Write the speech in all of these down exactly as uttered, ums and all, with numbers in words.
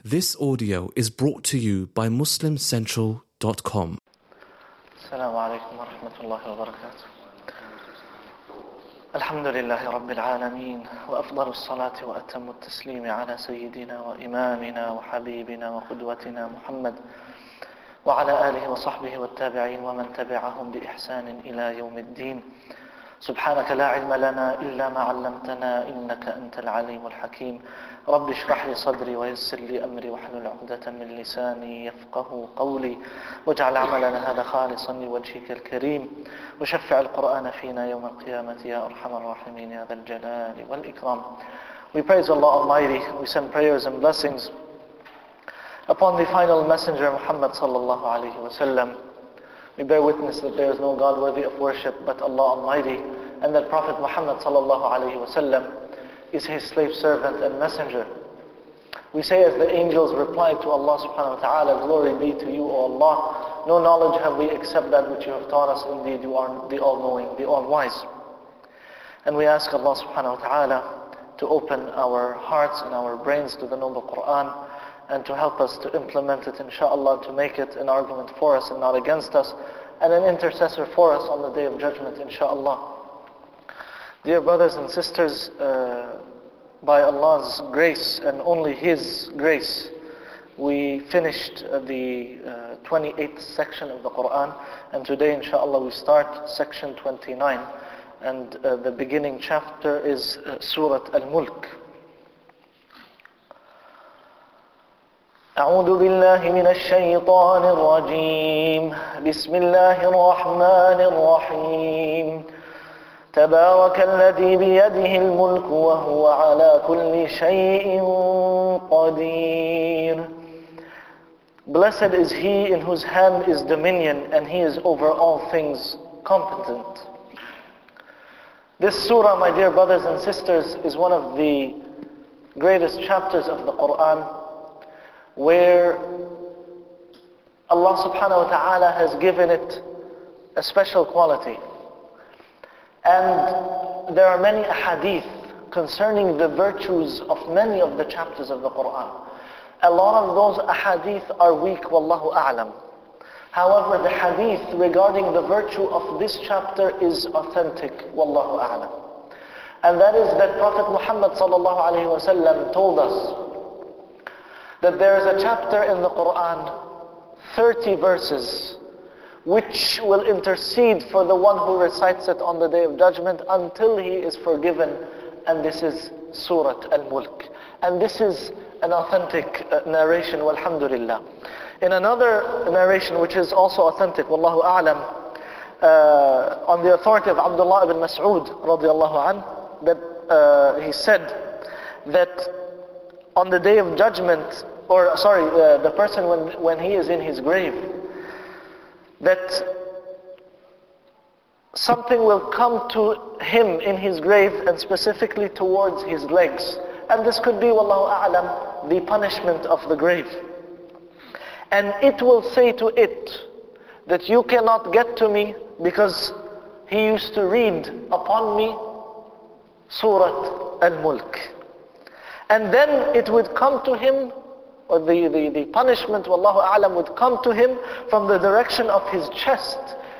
This audio is brought to you by muslim central dot com. السلام عليكم ورحمة الله وبركاته. الحمد لله رب العالمين، وأفضل الصلاة وأتم التسليم على سيدنا وإمامنا وحبيبنا وقدوتنا محمد وعلى آله وصحبه والتابعين ومن تبعهم بإحسان إلى يوم الدين. سبحانك لا علم لنا إلا ما علمتنا إنك أنت العليم الحكيم. رب اشرح لي صدري ويسر لي أمري واحلل عقدة من لساني يفقه قولي، واجعل عملنا هذا خالصا لوجهك الكريم، وشفع القرآن فينا يوم القيامة يا أرحم الراحمين يا ذا الجلال والإكرام. We praise Allah Almighty. We send prayers and blessings upon the final messenger Muhammad sallallahu alaihi wasallam. We bear witness that there is no God worthy of worship but Allah Almighty, and that Prophet Muhammad sallallahu alaihi wasallam is his slave servant and messenger. We say as the angels reply to Allah subhanahu wa ta'ala, glory be to you, O Allah. No knowledge have we except that which you have taught us. Indeed, you are the all-knowing, the all-wise. And we ask Allah subhanahu wa ta'ala to open our hearts and our brains to the noble Quran, and to help us to implement it, inshaAllah, to make it an argument for us and not against us, and an intercessor for us on the Day of Judgment, inshaAllah. Dear brothers and sisters, uh, by Allah's grace and only His grace, we finished uh, the uh, twenty-eighth section of the Quran, and today, inshaAllah, we start section twenty-nine, and uh, the beginning chapter is uh, Surah Al-Mulk. أعوذ بالله من الشيطان الرجيم بسم الله الرحمن الرحيم تبارك الذي بيده الملك وهو على كل شيء قدير. Blessed is he in whose hand is dominion, and he is over all things competent. This surah, my dear brothers and sisters, is one of the greatest chapters of the Quran, where Allah subhanahu wa ta'ala has given it a special quality. And there are many ahadith concerning the virtues of many of the chapters of the Quran. A lot of those ahadith are weak, wallahu a'lam. However, the hadith regarding the virtue of this chapter is authentic, wallahu a'lam. And that is that Prophet Muhammad sallallahu alayhi wa sallam told us that there is a chapter in the Quran, thirty verses, which will intercede for the one who recites it on the Day of Judgment until he is forgiven, and this is Surah Al-Mulk. And this is an authentic uh, narration, walhamdulillah. In another narration, which is also authentic, wallahu a'lam, uh, on the authority of Abdullah ibn Mas'ud radiallahu anh, that uh, he said that on the Day of Judgment, or sorry, uh, the person when, when he is in his grave, that something will come to him in his grave, and specifically towards his legs. And this could be, wallahu a'lam, the punishment of the grave. And it will say to it that you cannot get to me because he used to read upon me Surah Al-Mulk. And then it would come to him, or the, the, the punishment, wallahu a'lam, would come to him from the direction of his chest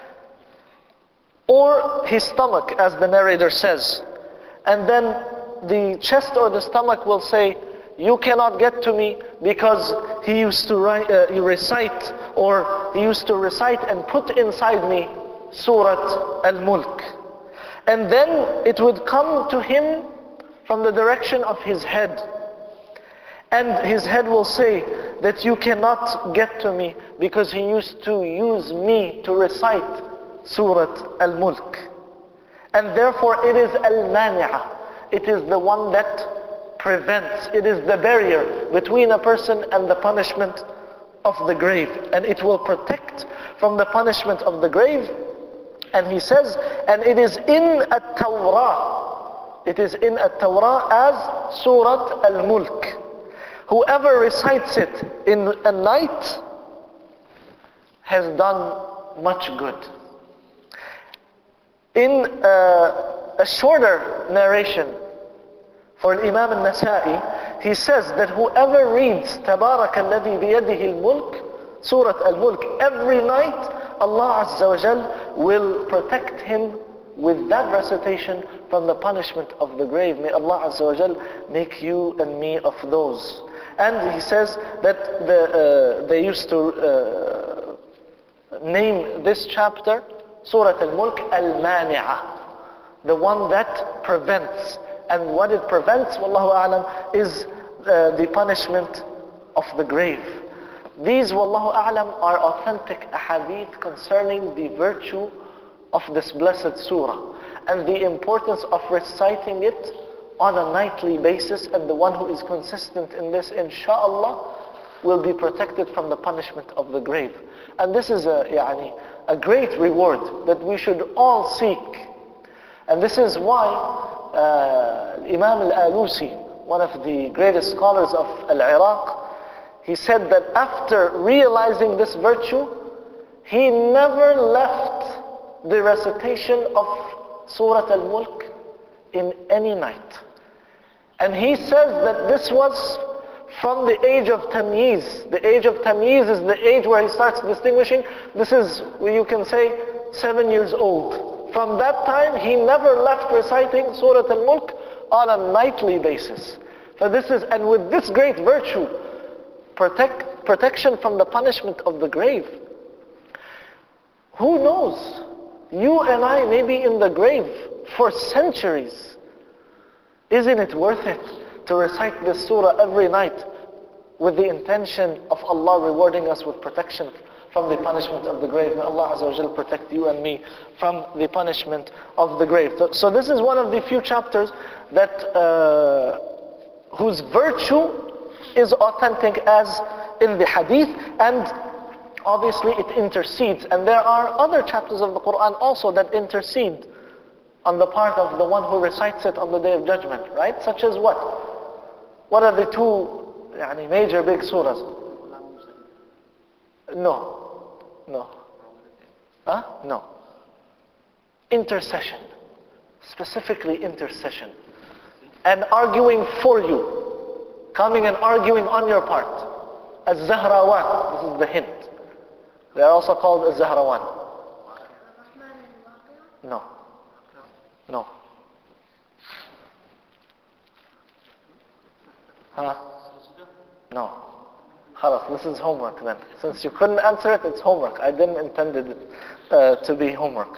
or his stomach, as the narrator says. And then the chest or the stomach will say, you cannot get to me because he used to write, uh, recite, or he used to recite and put inside me Surah Al-Mulk. And then it would come to him from the direction of his head. And his head will say that you cannot get to me because he used to use me to recite Surah Al-Mulk. And therefore it is Al-Mani'ah. It is the one that prevents. It is the barrier between a person and the punishment of the grave. And it will protect from the punishment of the grave. And he says, and it is in At-Tawrah. It is in At-Tawrah as Surah Al-Mulk. Whoever recites it in a night has done much good. In uh, a shorter narration for Imam al-Nasa'i, he says that whoever reads تبارك الذي بيده الملك, Surah Al-Mulk, every night, Allah Azza wa Jal will protect him with that recitation from the punishment of the grave. May Allah Azza wa Jal make you and me of those. And he says that the, uh, they used to uh, name this chapter, Surah Al-Mulk, Al-Mani'ah, the one that prevents. And what it prevents, Wallahu A'lam, is uh, the punishment of the grave. These, Wallahu A'lam, are authentic ahadith concerning the virtue of this blessed surah and the importance of reciting it on a nightly basis, and the one who is consistent in this, inshallah, will be protected from the punishment of the grave. And this is a, yani, a great reward that we should all seek. And this is why uh, Imam al-Alusi, one of the greatest scholars of Al-Iraq, he said that after realizing this virtue, he never left the recitation of Surah Al-Mulk in any night. And he says that this was from the age of Tamyiz. The age of Tamyiz is the age where he starts distinguishing. This is, you can say, seven years old. From that time, he never left reciting Surah Al-Mulk on a nightly basis. So this is, and with this great virtue, protect, protection from the punishment of the grave. Who knows? You and I may be in the grave for centuries. Isn't it worth it to recite this surah every night with the intention of Allah rewarding us with protection from the punishment of the grave? May Allah Azza wa Jal protect you and me from the punishment of the grave. So, so this is one of the few chapters that uh, whose virtue is authentic as in the hadith, and obviously it intercedes. And there are other chapters of the Quran also that intercede on the part of the one who recites it on the Day of Judgment, right? Such as what? What are the two yani, major big surahs? No. No. Huh? No. Intercession. Specifically intercession. And arguing for you. Coming and arguing on your part. Az-Zahrawan. This is the hint. They are also called Az-Zahrawan. No. No. Huh? No. Khalas, this is homework then. Since you couldn't answer it, it's homework. I didn't intend it uh, to be homework.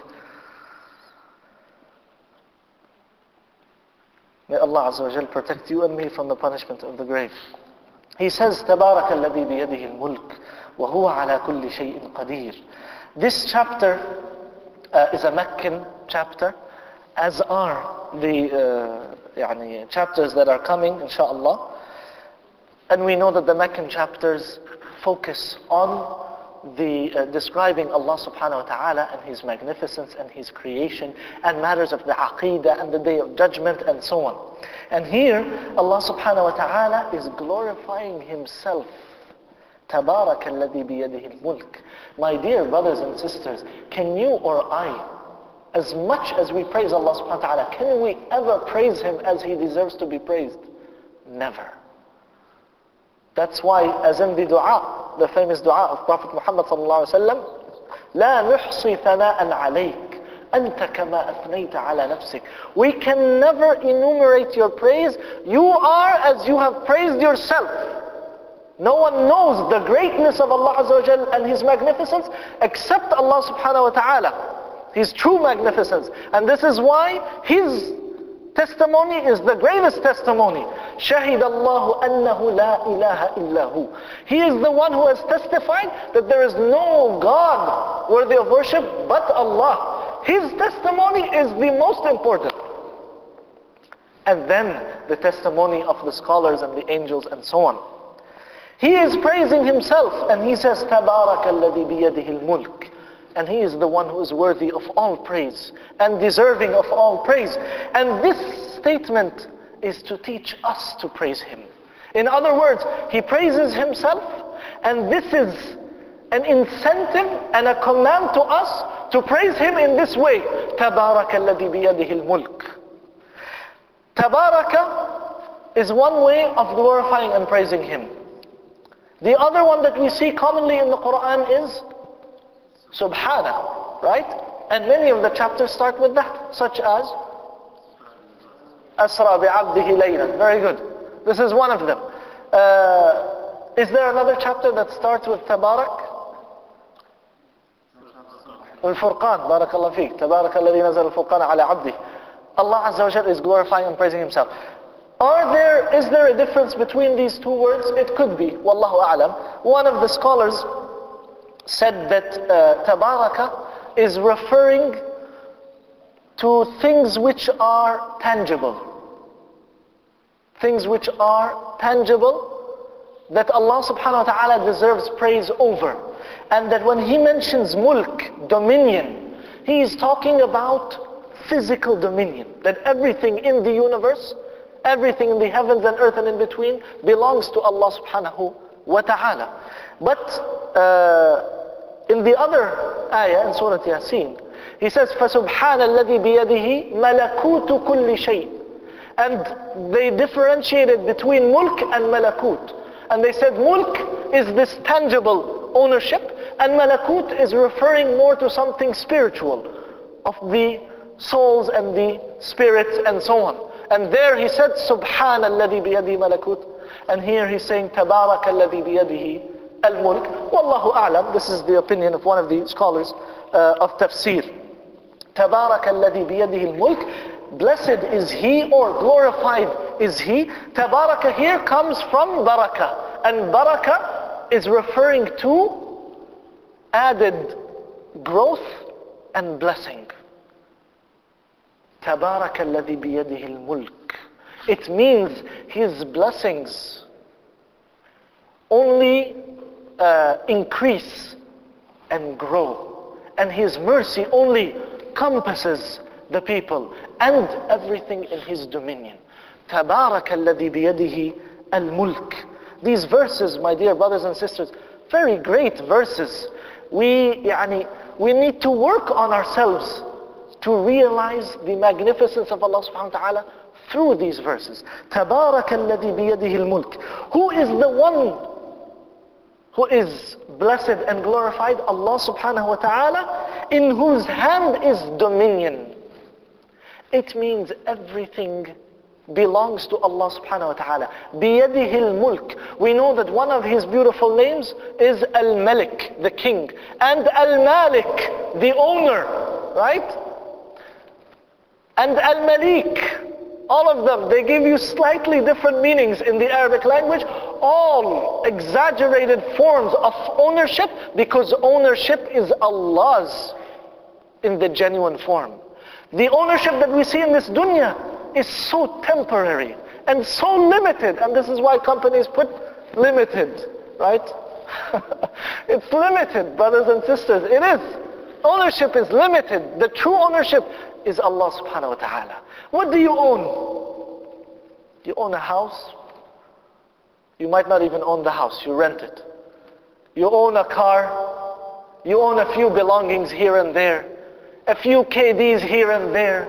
May Allah Azza wa Jal protect you and me from the punishment of the grave. He says, تبارك الذي بيده الملك وهو على كل شيء قدير. This chapter uh, is a Meccan chapter, as are the uh, يعني, chapters that are coming, inshaAllah. And we know that the Meccan chapters focus on the uh, describing Allah subhanahu wa ta'ala and His magnificence and His creation and matters of the Aqidah and the Day of Judgment and so on. And here Allah subhanahu wa ta'ala is glorifying Himself. تَبَارَكَ الَّذِي بِيَدِهِ الْمُلْكِ. My dear brothers and sisters, can you or I, as much as we praise Allah subhanahu wa ta'ala, can we ever praise Him as He deserves to be praised? Never. That's why, as in the dua, the famous dua of Prophet Muhammad sallallahu alaihi wasallam, لا نحصي ثناء عليك أنت كما أثنيت على نفسك. We can never enumerate your praise. You are as you have praised yourself. No one knows the greatness of Allah Azza wa Jal and His magnificence except Allah subhanahu wa ta'ala. His true magnificence. And this is why His testimony is the greatest testimony. شَهِدَ اللَّهُ أَنَّهُ لَا إِلَهَ إِلَّا هُ. He is the one who has testified that there is no God worthy of worship but Allah. His testimony is the most important. And then the testimony of the scholars and the angels and so on. He is praising Himself and He says, تَبَارَكَ الَّذِي بِيَدِهِ الْمُلْكِ. And He is the one who is worthy of all praise and deserving of all praise. And this statement is to teach us to praise Him. In other words, He praises Himself, and this is an incentive and a command to us to praise Him in this way. تَبَارَكَ الَّذِي بِيَدِهِ الْمُلْكِ. Tabaraka is one way of glorifying and praising Him. The other one that we see commonly in the Quran is Subhana, right? And many of the chapters start with that, such as Asra bi'abdihi laylan. Very good. This is one of them. Uh, is there another chapter that starts with Tabarak? Al-Furqan, barakallahu feek. Tabarak alladhi nazal al-Furqan ala abdi. Allah Azza wa Jal is glorifying and praising Himself. Are there, is there a difference between these two words? It could be, wallahu a'lam. One of the scholars said that uh, Tabaraka is referring to things which are tangible. Things which are tangible that Allah subhanahu wa ta'ala deserves praise over. And that when He mentions mulk, dominion, He is talking about physical dominion. That everything in the universe, everything in the heavens and earth and in between belongs to Allah subhanahu wa ta'ala. But uh, in the other ayah in Surah Yasin, He says, فَسُبْحَانَ الَّذِي بِيَدِهِ مَلَكُوتُ كُلِّ شَيْءٍ. And they differentiated between mulk and malakut. And they said mulk is this tangible ownership, and malakut is referring more to something spiritual, of the souls and the spirits and so on. And there He said, Subhan alladhi biyadihi malakut. And here He's saying, Tabarak alladhi biyadihi al-mulk. Wallahu a'lam. This is the opinion of one of the scholars uh, of tafsir. Tabarak alladhi biyadihi al-mulk. Blessed is He, or glorified is He. Tabaraka here comes from baraka. And baraka is referring to added growth and blessing. Tabaraka alladhi biyadihi al-mulk. It means His blessings only uh, increase and grow. And His mercy only compasses the people and everything in His dominion. Tabaraka alladhi biyadihi al-mulk. These verses, my dear brothers and sisters, very great verses. We, yani, we need to work on ourselves to realize the magnificence of Allah subhanahu wa ta'ala through these verses. Tabaraka alladhi biyadihi al-mulk. Who is the one who is blessed and glorified? Allah subhanahu wa ta'ala, in whose hand is dominion. It means everything belongs to Allah subhanahu wa ta'ala. Biyadihi al-mulk. We know that one of His beautiful names is Al-Malik, the king, and Al-Malik, the owner, right? And Al-Malik, all of them, they give you slightly different meanings in the Arabic language, all exaggerated forms of ownership, because ownership is Allah's in the genuine form. The ownership that we see in this dunya is so temporary and so limited, and this is why companies put limited, right? It's limited, brothers and sisters. It is. Ownership is limited. The true ownership is Allah subhanahu wa ta'ala. What do you own? You own a house. You might not even own the house. You rent it. You own a car. You own a few belongings here and there. A few K Ds here and there.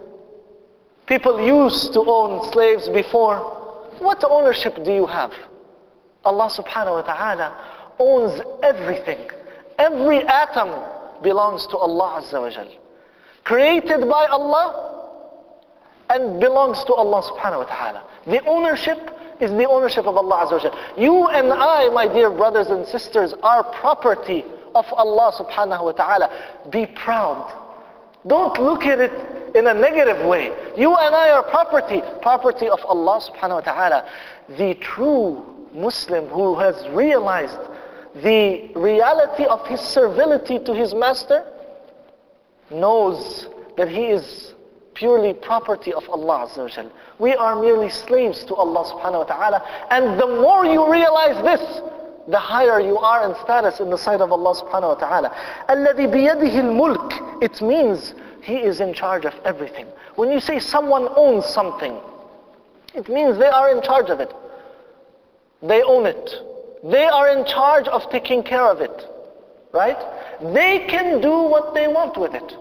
People used to own slaves before. What ownership do you have? Allah subhanahu wa ta'ala owns everything. Every atom belongs to Allah Azza wa Jal. Created by Allah and belongs to Allah subhanahu wa ta'ala. The ownership is the ownership of Allah Azza wa Jal. You and I, my dear brothers and sisters, are property of Allah subhanahu wa ta'ala. Be proud. Don't look at it in a negative way. You and I are property, property of Allah subhanahu wa ta'ala. The true Muslim who has realized the reality of his servility to his master knows that he is purely property of Allah Azza wa Jal. We are merely slaves to Allah subhanahu wa ta'ala. And the more you realize this, the higher you are in status in the sight of Allah subhanahu wa ta'ala. Alladhi biyadihi al-mulk. It means He is in charge of everything. When you say someone owns something, it means they are in charge of it. They own it. They are in charge of taking care of it. Right? They can do what they want with it.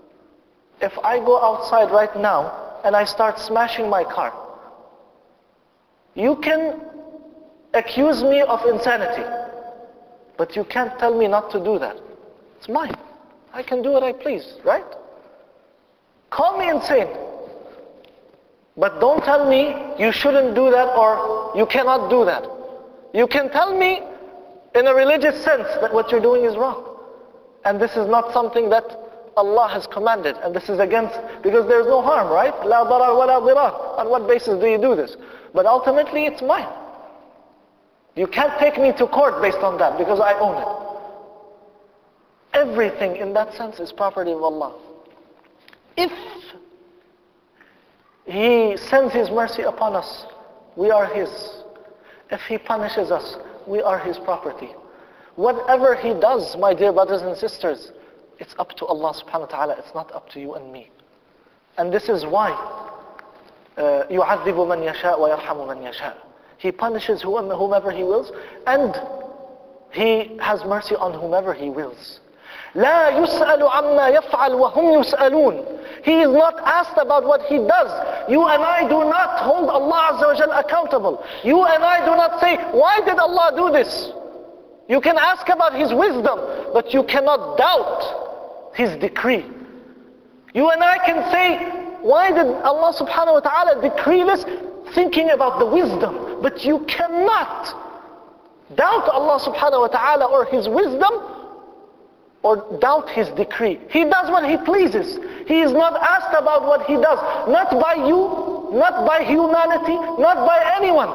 If I go outside right now and I start smashing my car, You can accuse me of insanity, but you can't tell me not to do that. It's mine. I can do what I please, right? Call me insane, but don't tell me you shouldn't do that or you cannot do that. You can tell me in a religious sense that what you're doing is wrong. And this is not something that Allah has commanded, and this is against, because there's no harm, right? La darar wa la dirar. On what basis do you do this? But ultimately it's mine. You can't take me to court based on that because I own it. Everything in that sense is property of Allah. If He sends His mercy upon us, we are His. If He punishes us, we are His property. Whatever He does, my dear brothers and sisters, it's up to Allah subhanahu wa ta'ala, it's not up to you and me. And this is why يُعَذِّبُ مَنْ يَشَاءُ وَيَرْحَمُ مَنْ يَشَاءُ. He punishes whomever He wills, and He has mercy on whomever He wills. لا يسأل عما يفعل وهم يسألون. He is not asked about what He does. You and I do not hold Allah Azza wa Jal accountable. You and I do not say, why did Allah do this? You can ask about His wisdom, but you cannot doubt His decree. You and I can say, why did Allah subhanahu wa ta'ala decree this? Thinking about the wisdom, but you cannot doubt Allah subhanahu wa ta'ala or His wisdom or doubt His decree. He does what He pleases. He is not asked about what He does, not by you, not by humanity, not by anyone.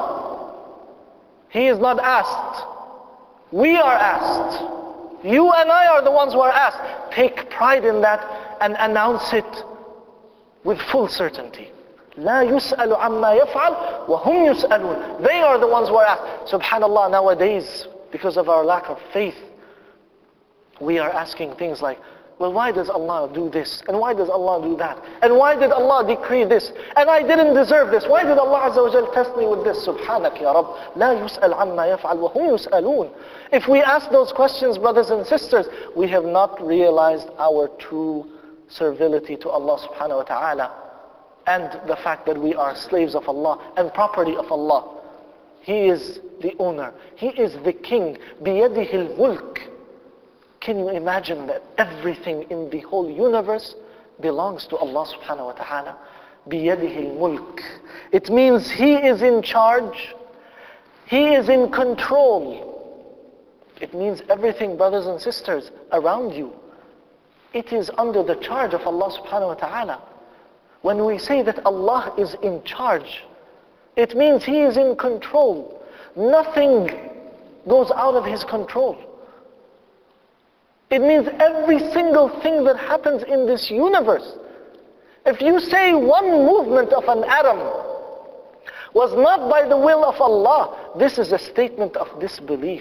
He is not asked. We are asked. You and I are the ones who are asked. Take pride in that and announce it with full certainty. لا يسأل عما يفعل وهم يسألون. They are the ones who are asked. Subhanallah, nowadays, because of our lack of faith, we are asking things like, well, why does Allah do this? And why does Allah do that? And why did Allah decree this? And I didn't deserve this. Why did Allah Azza wa Jal test me with this? Subhanak ya Rabb. لا يسأل عما يفعل وهم يسألون. If we ask those questions, brothers and sisters, we have not realized our true servility to Allah subhanahu wa ta'ala, and the fact that we are slaves of Allah and property of Allah. He is the owner. He is the king. بِيَدِهِ الْمُلْكِ. Can you imagine that everything in the whole universe belongs to Allah subhanahu wa ta'ala? بِيَدِهِ الْمُلْكِ. It means He is in charge. He is in control. It means everything, brothers and sisters, around you, it is under the charge of Allah subhanahu wa ta'ala. When we say that Allah is in charge, it means He is in control. Nothing goes out of His control. It means every single thing that happens in this universe. If you say one movement of an atom was not by the will of Allah, this is a statement of disbelief.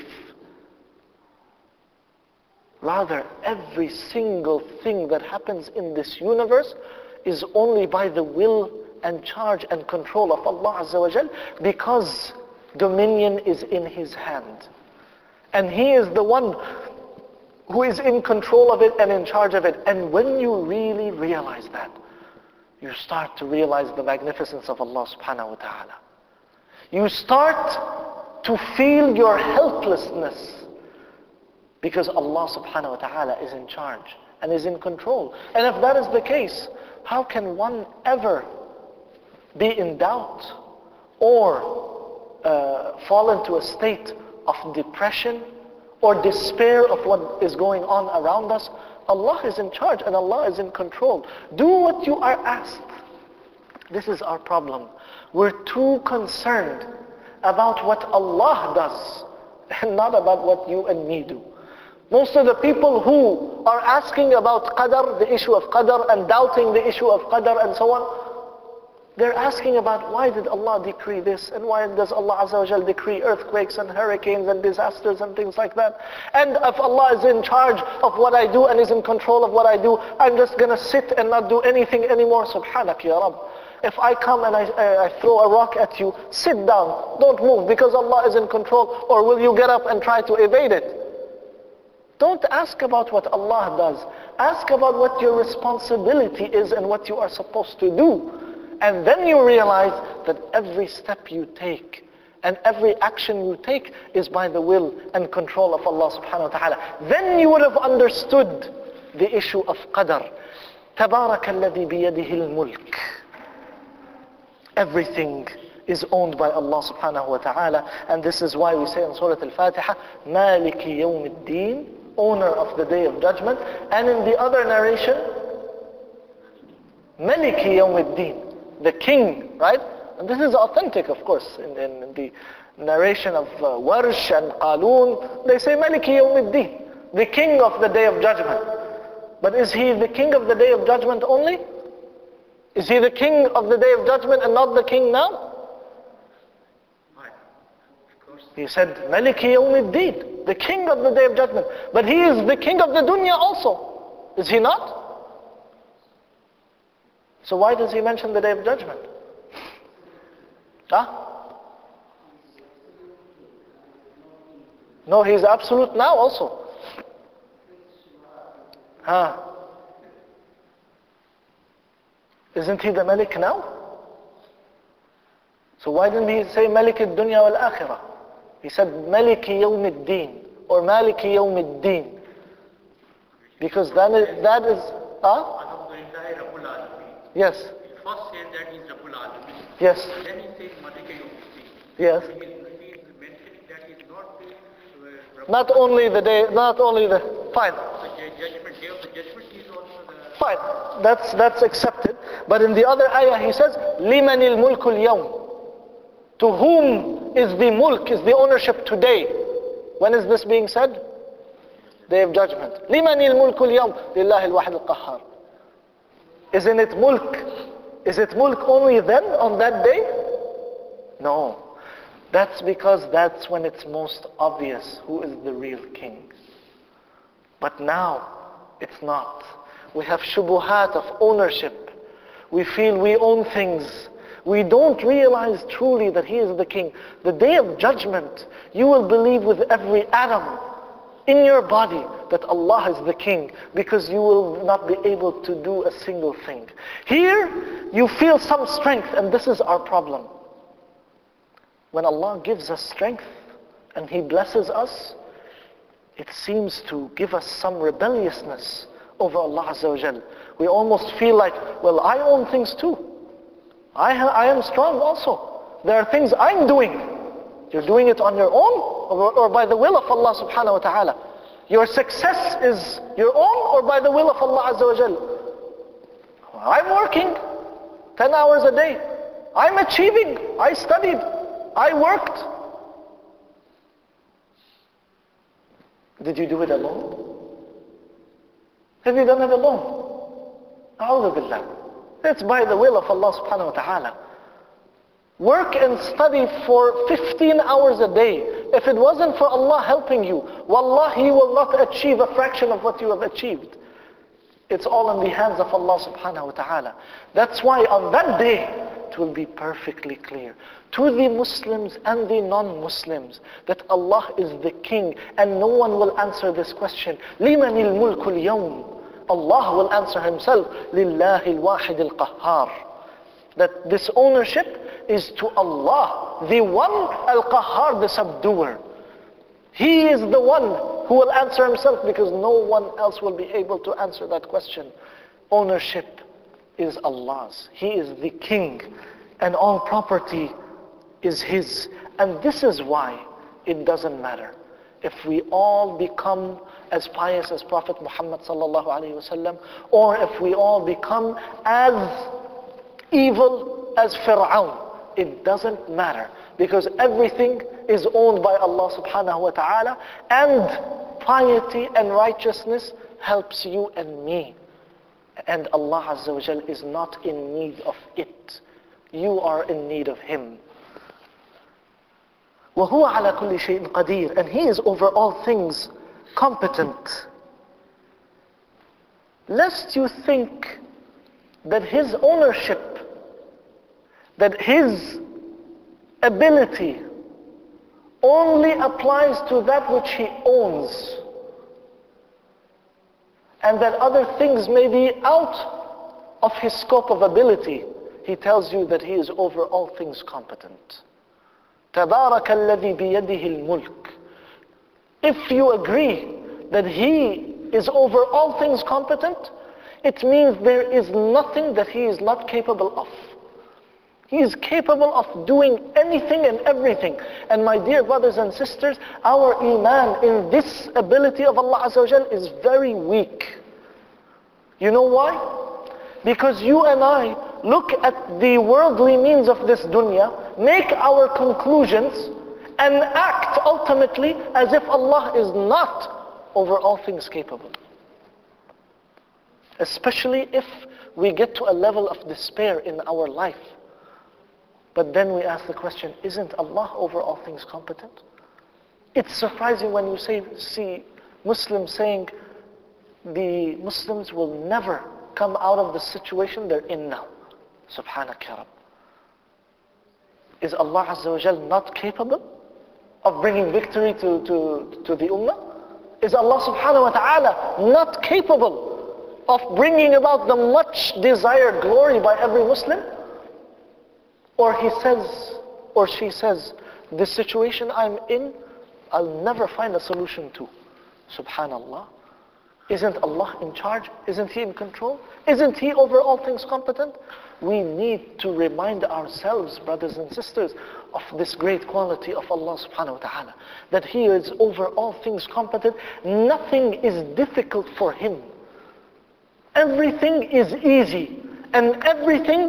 Rather, every single thing that happens in this universe is only by the will and charge and control of Allah Azza wa Jal, because dominion is in His hand. And He is the one who is in control of it and in charge of it. And when you really realize that, you start to realize the magnificence of Allah subhanahu wa ta'ala. You start to feel your helplessness, because Allah subhanahu wa ta'ala is in charge and is in control. And if that is the case, how can one ever be in doubt or uh, fall into a state of depression or despair of what is going on around us? Allah is in charge and Allah is in control. Do what you are asked. This is our problem. We're too concerned about what Allah does and not about what you and me do. Most of the people who are asking about qadar, the issue of qadar, and doubting the issue of qadar and so on, they're asking about why did Allah decree this, and why does Allah Azza wa Jal decree earthquakes and hurricanes and disasters and things like that. And if Allah is in charge of what I do and is in control of what I do, I'm just going to sit and not do anything anymore. Subhanak ya Rabb. If I come and I, uh, I throw a rock at you, sit down, don't move, because Allah is in control. Or will you get up and try to evade it? Don't ask about what Allah does. Ask about what your responsibility is and what you are supposed to do. And then you realize that every step you take And every action you take is by the will and control of Allah subhanahu wa ta'ala. Then you would have understood the issue of qadr. تَبَارَكَ الَّذِي بِيَدِهِ الْمُلْكِ. Everything is owned by Allah subhanahu wa ta'ala. And this is why we say in Surah Al-Fatiha, مَالِكِ يَوْمِ الدِّينِ, owner of the day of judgment. And in the other narration, مَلِكِ يَوْمِ الدِّينِ, the king, right? And this is authentic, of course, in, in, in the narration of uh, Warsh and Qalun. They say, Maliki Yawmiddin, the king of the day of judgment. But is he the king of the day of judgment only? Is he the king of the day of judgment and not the king now? He said, Maliki Yawmiddin, the king of the day of judgment. But he is the king of the dunya also. Is he not? So why does he mention the day of judgment? Huh? No, he's absolute now also. Huh? Isn't he the Malik now? So why didn't he say Malik al-Dunya wal-Akhirah? He said Maliki Yawm al-Din or Maliki Yawm al-Din. Because that is, that is, huh? Yes. First says that he is Rabbul Alamin. Yes. Then he says Malika Yawmiddin. Yes. He is, he is mentioning that he is not the uh, Not only the day, not only the, fine. the judgment, day of the judgment, he is also the... Fine. That's, that's accepted. But in the other ayah he says, لِمَنِ الْمُلْكُ الْيَوْمِ. To whom is the mulk, is the ownership today? When is this being said? Day of judgment. لِمَنِ الْمُلْكُ الْيَوْمِ لِلَّهِ الْوَاحِدِ الْقَهَّارِ. Isn't it mulk? Is it mulk only then, on that day? No. That's because that's when it's most obvious who is the real king. But now, it's not. We have shubuhat of ownership. We feel we own things. We don't realize truly that He is the king. The day of judgment, you will believe with every atom in your body that Allah is the king, because you will not be able to do a single thing. Here, you feel some strength, and this is our problem. When Allah gives us strength and He blesses us, it seems to give us some rebelliousness over Allah Azza wa Jal. We almost feel like, well, I own things too. I, ha- I am strong also. There are things I'm doing. You're doing it on your own or, or by the will of Allah subhanahu wa ta'ala. Your success is your own or by the will of Allah Azza wa Jal. I'm working ten hours a day. I'm achieving. I studied. I worked. Did you do it alone? Have you done it alone? A'udhu billah. It's by the will of Allah subhanahu wa ta'ala. Work and study for fifteen hours a day. If it wasn't for Allah helping you, wallahi, you will not achieve a fraction of what you have achieved. It's all in the hands of Allah subhanahu wa ta'ala. That's why on that day, it will be perfectly clear to the Muslims and the non-Muslims that Allah is the king, and no one will answer this question. لِمَنِ الْمُلْكُ الْيَوْمِ. Allah will answer Himself, لِلَّهِ الْوَاحِدِ الْقَهَّارِ. That this ownership is to Allah, the one, Al-Qahhar, the subduer. He is the one who will answer Himself, because no one else will be able to answer that question. Ownership is Allah's. He is the king, and all property is His. And this is why it doesn't matter if we all become as pious as Prophet Muhammad sallallahu alaihi wasallam, or if we all become as evil as Fir'aun. It doesn't matter, because everything is owned by Allah subhanahu wa ta'ala, and piety and righteousness helps you and me. And Allah Azza wa Jal is not in need of it. You are in need of Him. وَهُوَ عَلَى كُلِّ شَيْءٍ قَدِيرٌ. And He is over all things competent. Lest you think that His ownership, that His ability only applies to that which He owns, and that other things may be out of His scope of ability. He tells you that He is over all things competent. تَبَارَكَ الَّذِي بِيَدِهِ الْمُلْكِ. If you agree that He is over all things competent, it means there is nothing that He is not capable of. He is capable of doing anything and everything. And my dear brothers and sisters, our iman in this ability of Allah Azza wa Jal is very weak. You know why? Because you and I look at the worldly means of this dunya, make our conclusions, and act ultimately as if Allah is not over all things capable. Especially if we get to a level of despair in our life. But then we ask the question, isn't Allah over all things competent? It's surprising when you say, see Muslims saying, the Muslims will never come out of the situation they're in now. Subhanak ya Rabb. Is Allah Azza wa Jal not capable of bringing victory to, to, to the Ummah? Is Allah subhanahu wa ta'ala not capable of bringing about the much desired glory by every Muslim? Or he says, or she says, this situation I'm in, I'll never find a solution to. Subhanallah. Isn't Allah in charge? Isn't He in control? Isn't He over all things competent? We need to remind ourselves, brothers and sisters, of this great quality of Allah subhanahu wa ta'ala. That He is over all things competent. Nothing is difficult for Him. Everything is easy. And everything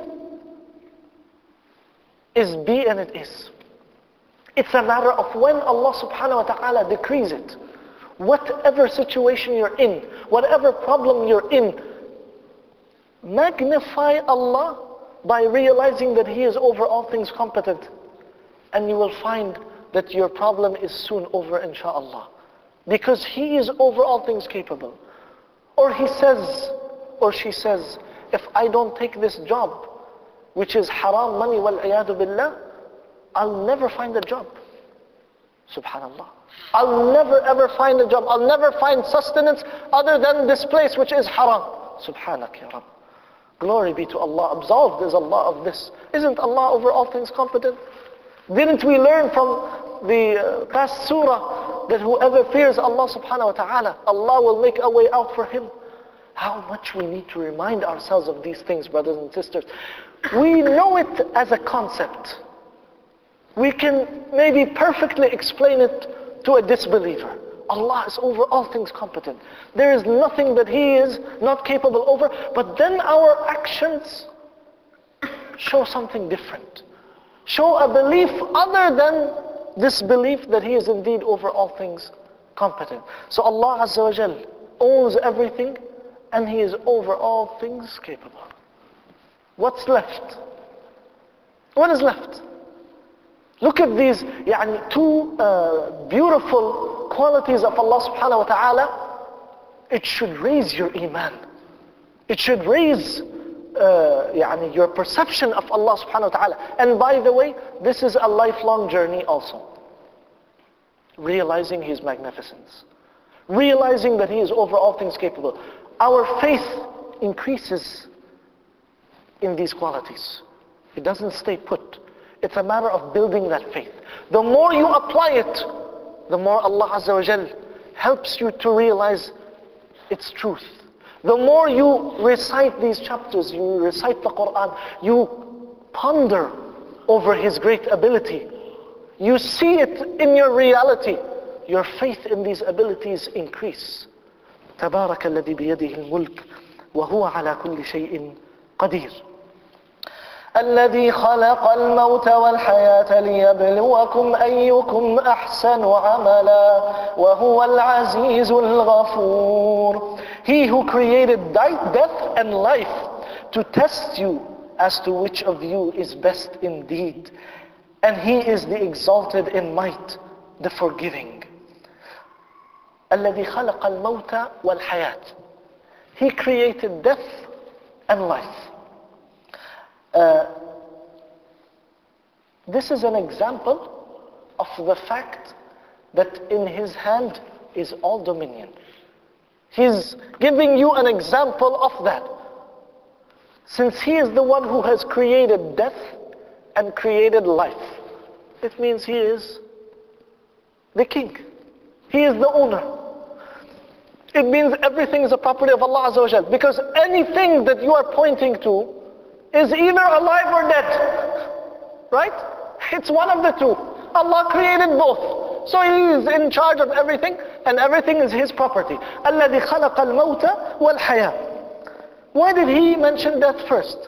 is be and it is. It's a matter of when Allah subhanahu wa ta'ala decrees it. Whatever situation you're in, whatever problem you're in, magnify Allah by realizing that He is over all things competent. And you will find that your problem is soon over, inshaAllah. Because He is over all things capable. Or he says, or she says, if I don't take this job, which is haram money, wal-iyadu billah, I'll never find a job. Subhanallah. I'll never ever find a job. I'll never find sustenance other than this place which is haram. Subhanak ya Rabb. Glory be to Allah. Absolved is Allah of this. Isn't Allah over all things competent? Didn't we learn from the uh, past surah that whoever fears Allah subhanahu wa ta'ala, Allah will make a way out for him? How much we need to remind ourselves of these things, brothers and sisters. We know it as a concept. We can maybe perfectly explain it to a disbeliever. Allah is over all things competent. There is nothing that He is not capable over. But then our actions show something different. Show a belief other than this belief that He is indeed over all things competent. So Allah Azza wa Jal owns everything and He is over all things capable. What's left? What is left? Look at these يعني, two uh, beautiful qualities of Allah subhanahu wa ta'ala. It should raise your iman. It should raise uh, يعني, your perception of Allah subhanahu wa ta'ala. And by the way, this is a lifelong journey also. Realizing His magnificence. Realizing that He is over all things capable. Our faith increases in these qualities. It doesn't stay put. It's a matter of building that faith. The more you apply it, the more Allah Azza wa Jal helps you to realize its truth. The more you recite these chapters, you recite the Quran, you ponder over His great ability. You see it in your reality. Your faith in these abilities increase. تبارك الذي بيده الملك وهو على كل شيء قدير. الذي خلق الموت والحياة ليبلوكم أيكم أحسن عملا وهو العزيز الغفور. He who created death and life to test you as to which of you is best indeed. And He is the exalted in might, the forgiving. الذي خلق الموت والحياة. He created death and life. Uh, this is an example of the fact that in His hand is all dominion. He's giving you an example of that. Since He is the one who has created death and created life. It means he is the king. He is the owner. It means everything is a property of Allah Azza wa Jal. Because anything that you are pointing to is either alive or dead. Right? It's one of the two. Allah created both. So He is in charge of everything, and everything is His property. الَّذِي خَلَقَ الْمَوْتَ وَالْحَيَاةَ. Why did He mention death first?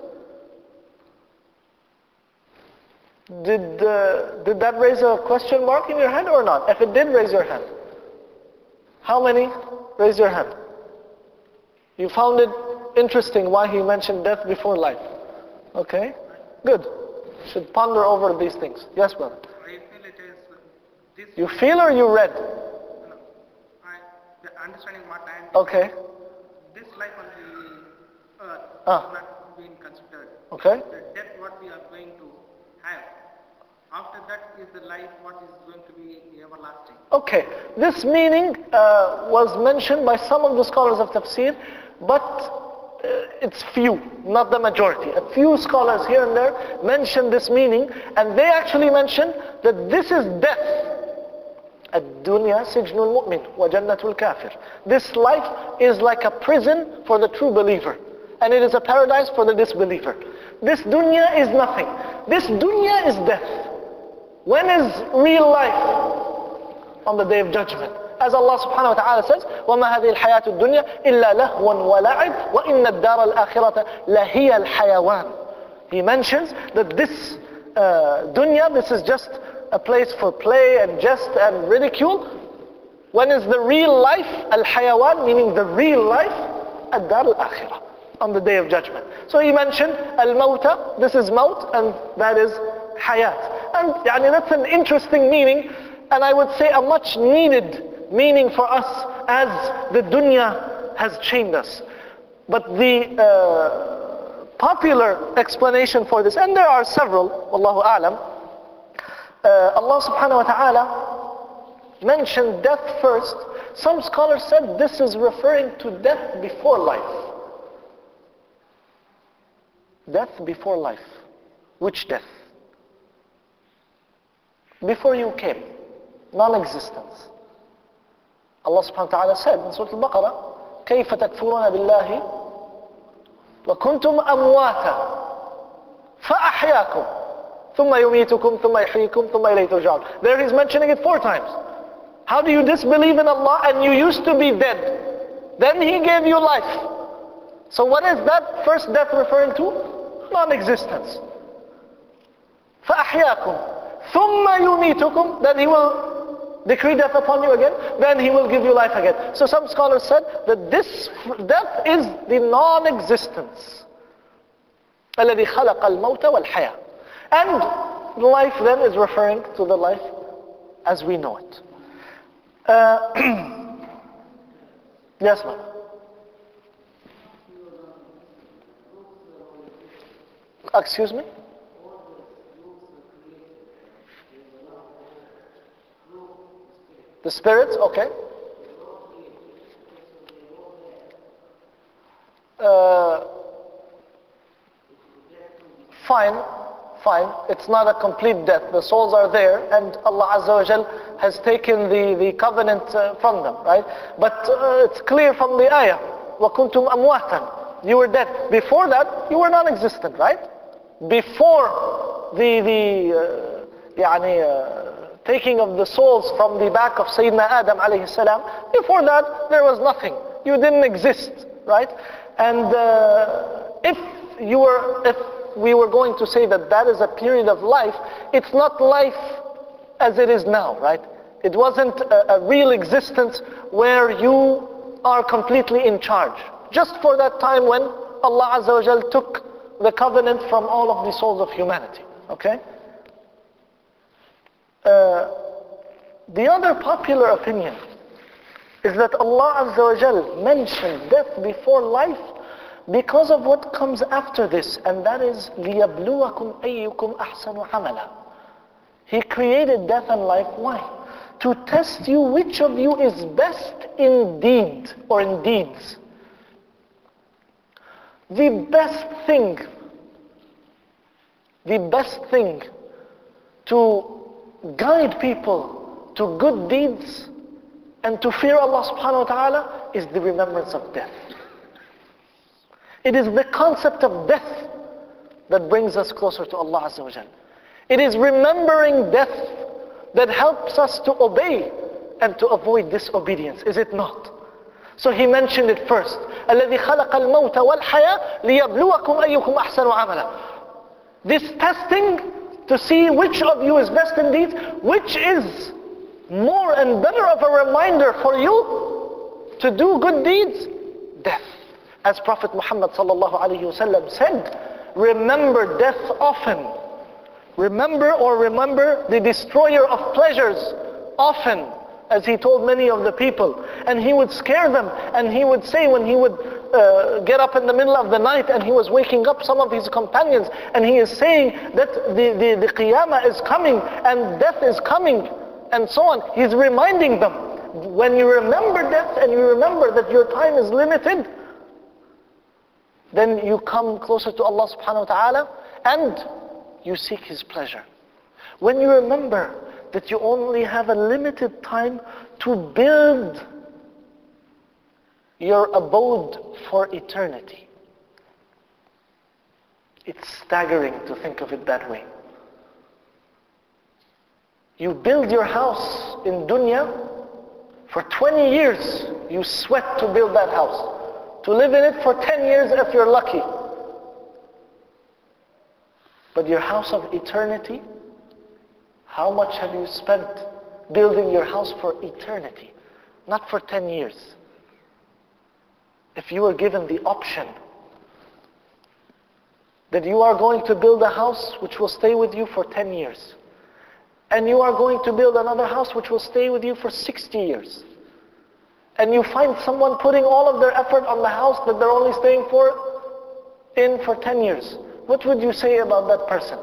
Did, uh, did that raise a question mark in your head or not? If it did, raise your hand. How many? Raise your hand. You found it interesting why He mentioned death before life. Okay? Good. Should ponder over these things. Yes, brother. I feel it is this. You feel or you read? No, I, the understanding what I am. Okay. This life on the earth Ah. is not being considered. Okay. The death what we are going to have. After that is the life what is going to be everlasting. Okay. This meaning uh, was mentioned by some of the scholars of tafsir, but uh, it's few, not the majority. A few scholars here and there mention this meaning, and they actually mention that this is death. الدنيا سجن المؤمن وجنة الكافر. This life is like a prison for the true believer, and it is a paradise for the disbeliever. This dunya is nothing. This dunya is death. When is real life? On the day of judgment. As Allah subhanahu wa ta'ala says, وَمَا هَذِهِ الْحَيَاةُ الدُّنْيَا إِلَّا لَهْوٌ وَلَعِبٌ وَإِنَّ الدَّارَ الْآخِرَةَ لَهِيَ الْحَيَوَانِ. He mentions that this uh, dunya, this is just a place for play and jest and ridicule. When is the real life? Al-Hayawan, meaning the real life, Ad-Dar al-Akhirah, on the day of judgment. So he mentioned Al-Mawta, this is Maut, and that is Hayat. And yani, that's an interesting meaning, and I would say a much needed meaning for us as the dunya has chained us. But the uh, popular explanation for this, and there are several, Wallahu a'lam, uh, Allah subhanahu wa ta'ala mentioned death first. Some scholars said this is referring to death before life. Death before life. Which death? Before you came. Non-existence. Allah subhanahu wa ta'ala said in Surah Al-Baqarah, كَيْفَ تَكْفُرُونَ بِاللَّهِ وَكُنْتُمْ أَمْوَاتًا فَأَحْيَاكُمْ ثُمَّ يُمِيتُكُمْ ثُمَّ يُحْيِيكُمْ ثُمَّ إِلَيْهِ تُرْجَعُونَ. There he's mentioning it four times. How do you disbelieve in Allah and you used to be dead? Then He gave you life. So what is that first death referring to? Non-existence. فَأَحْيَاكُمْ ثُمَّ يُمِيتُكُمْ. Then He will decree death upon you again. Then He will give you life again. So some scholars said that this death is the non-existence. الَّذِي خَلَقَ الْمَوْتَ وَالْحَيَاةَ. And life then is referring to the life as we know it. Uh, yes, ma'am. Excuse me? The spirits, okay. Uh, fine, fine. It's not a complete death. The souls are there, and Allah Azza wa Jal has taken the, the covenant uh, from them, right? But uh, it's clear from the ayah, وَكُنْتُمْ أَمْوَاتًا. You were dead. Before that, you were non-existent, right? Before the, the uh, يعني, uh, taking of the souls from the back of Sayyidina Adam alayhi salam, before that there was nothing. You didn't exist, right? And uh, if you were, if we were going to say that that is a period of life, it's not life as it is now, right? It wasn't a, a real existence where you are completely in charge. Just for that time when Allah Azza wa Jal took the covenant from all of the souls of humanity, okay? Uh, the other popular opinion is that Allah Azza wa Jal mentioned death before life because of what comes after this, and that is لِيَبْلُوَكُمْ أَيُّكُمْ أَحْسَنُ عَمَلًا. He created death and life, why? To test you which of you is best in deed or in deeds. The best thing, the best thing to guide people to good deeds and to fear Allah subhanahu wa ta'ala is the remembrance of death. It is the concept of death that brings us closer to Allah Azza wa Jal. It is remembering death that helps us to obey and to avoid disobedience, is it not? So he mentioned it first. الَّذِي خَلَقَ الْمَوْتَ وَالْحَيَاةَ لِيَبْلُوَكُمْ أَيُّكُمْ أَحْسَنُ عَمَلًا. This testing to see which of you is best in deeds, which is more and better of a reminder for you to do good deeds, death. As Prophet Muhammad sallallahu alaihi wasallam said, remember death often. Remember or remember the destroyer of pleasures often, as he told many of the people. And he would scare them, and he would say when he would uh, get up in the middle of the night and he was waking up some of his companions, and he is saying that the, the, the qiyamah is coming and death is coming and so on. He's reminding them, when you remember death and you remember that your time is limited, then you come closer to Allah subhanahu wa ta'ala and you seek His pleasure. When you remember that you only have a limited time to build your abode for eternity. It's staggering to think of it that way. You build your house in dunya, for twenty years you sweat to build that house. To live in it for ten years if you're lucky. But your house of eternity, how much have you spent building your house for eternity? Not for ten years. If you were given the option that you are going to build a house which will stay with you for ten years, and you are going to build another house which will stay with you for sixty years, and you find someone putting all of their effort on the house that they're only staying for in for ten years, what would you say about that person?